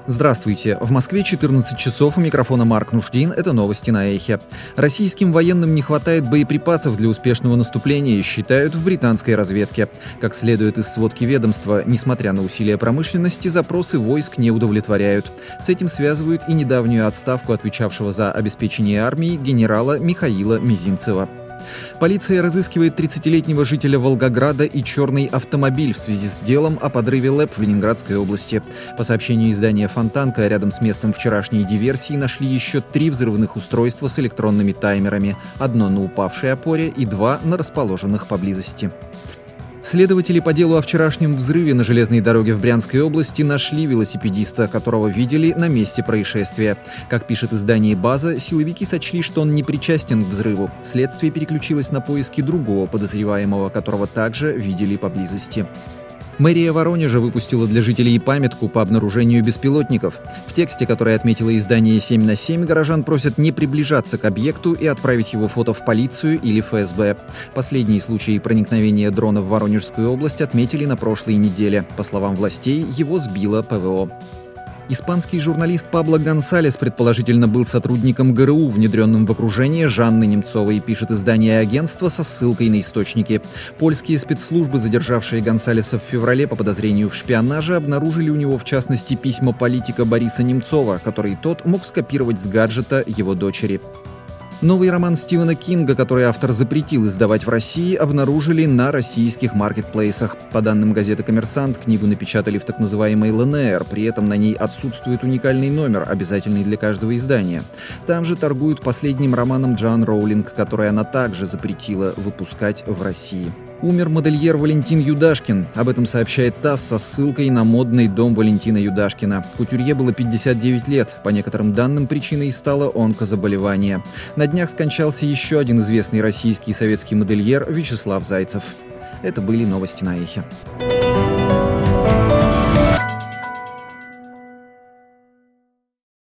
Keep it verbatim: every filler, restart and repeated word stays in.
Здравствуйте. В Москве четырнадцать часов, у микрофона Марк Нуждин. Это новости на Эхе. Российским военным не хватает боеприпасов для успешного наступления, считают в британской разведке. Как следует из сводки ведомства, несмотря на усилия промышленности, запросы войск не удовлетворяют. С этим связывают и недавнюю отставку отвечавшего за обеспечение армии генерала Михаила Мизинцева. Полиция разыскивает тридцатилетнего жителя Волгограда и черный автомобиль в связи с делом о подрыве ЛЭП в Ленинградской области. По сообщению издания «Фонтанка», рядом с местом вчерашней диверсии нашли еще три взрывных устройства с электронными таймерами. Одно на упавшей опоре и два на расположенных поблизости. Следователи по делу о вчерашнем взрыве на железной дороге в Брянской области нашли велосипедиста, которого видели на месте происшествия. Как пишет издание «База», силовики сочли, что он не причастен к взрыву. Следствие переключилось на поиски другого подозреваемого, которого также видели поблизости. Мэрия Воронежа выпустила для жителей памятку по обнаружению беспилотников. В тексте, который отметило издание семь на семь, горожан просят не приближаться к объекту и отправить его фото в полицию или эф эс бэ. Последние случаи проникновения дрона в Воронежскую область отметили на прошлой неделе. По словам властей, его сбило пэ вэ о. Испанский журналист Пабло Гонсалес предположительно был сотрудником гэ эр у, внедренным в окружение Жанны Немцовой, пишет издание агентства со ссылкой на источники. Польские спецслужбы, задержавшие Гонсалеса в феврале по подозрению в шпионаже, обнаружили у него в частности письма политика Бориса Немцова, которые тот мог скопировать с гаджета его дочери. Новый роман Стивена Кинга, который автор запретил издавать в России, обнаружили на российских маркетплейсах. По данным газеты «Коммерсант», книгу напечатали в так называемой эл эн эр, при этом на ней отсутствует уникальный номер, обязательный для каждого издания. Там же торгуют последним романом Джоан Роулинг, который она также запретила выпускать в России. Умер модельер Валентин Юдашкин. Об этом сообщает ТАСС со ссылкой на модный дом Валентина Юдашкина. Кутюрье было пятьдесят девять лет. По некоторым данным, причиной стало онкозаболевание. На днях скончался еще один известный российский и советский модельер Вячеслав Зайцев. Это были новости на Эхе.